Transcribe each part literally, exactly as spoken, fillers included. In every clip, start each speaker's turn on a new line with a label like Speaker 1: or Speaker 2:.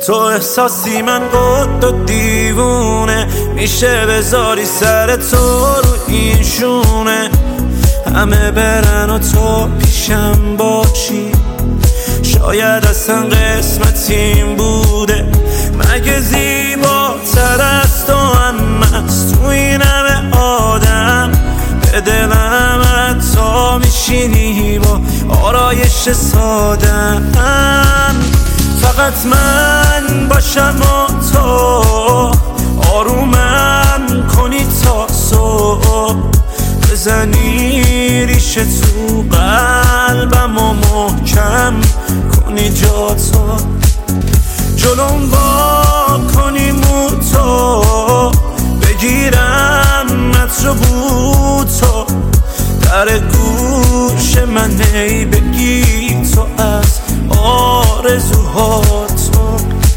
Speaker 1: تو احساسی من قد و دیوونه، میشه بذاری سر تو رو این شونه، همه برن و تو پیشم باشی. شاید اصلا قسمتیم بوده، مگه زیباتر از تو هم از تو این همه آدم. به دلم حتی میشینی با آرایش سادم، فقط من باشم و تو آرومم کنی تا صبح، بزنی ریشه تو قلبم و محکم کنی جا تو، جلوم با کنی مو تو، بگیرم عطر بو تو، در گوش من ای بگی تو از آرزوها تو.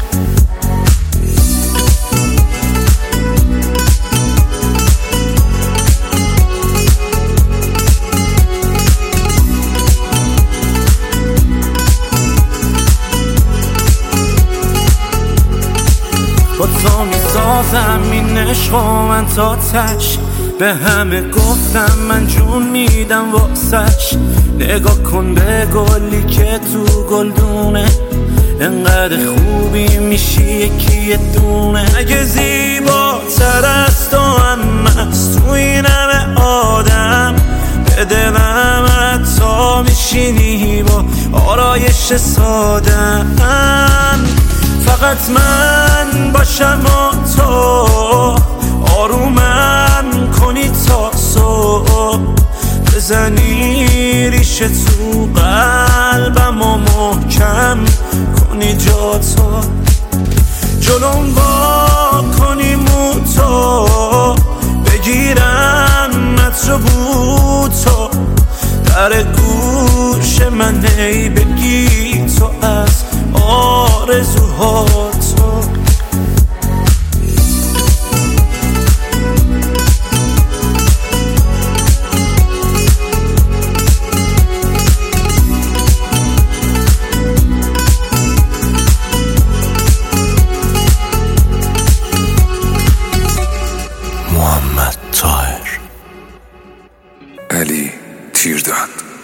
Speaker 1: با تو میسازم این عشق و من تا تش، به همه گفتم من جون میدم واسش. نگاه کن به گلی که تو گلدونه، انقدر خوبی میشی یکی دونه. اگه زیباتر از تو هم از تو این همه آدم، به دلم حتی میشینی با آرایش سادم. فقط من باشم و تو آرومم کنی تا صبح، بزنی ریشه تو قلبم و محکم کنی جا تو، جلوم با کنی مو تو، بگیرم عطر بو تو، در گوش من ای بگی تو از آرزوها تو.
Speaker 2: محمد طاهر، علی تیردان.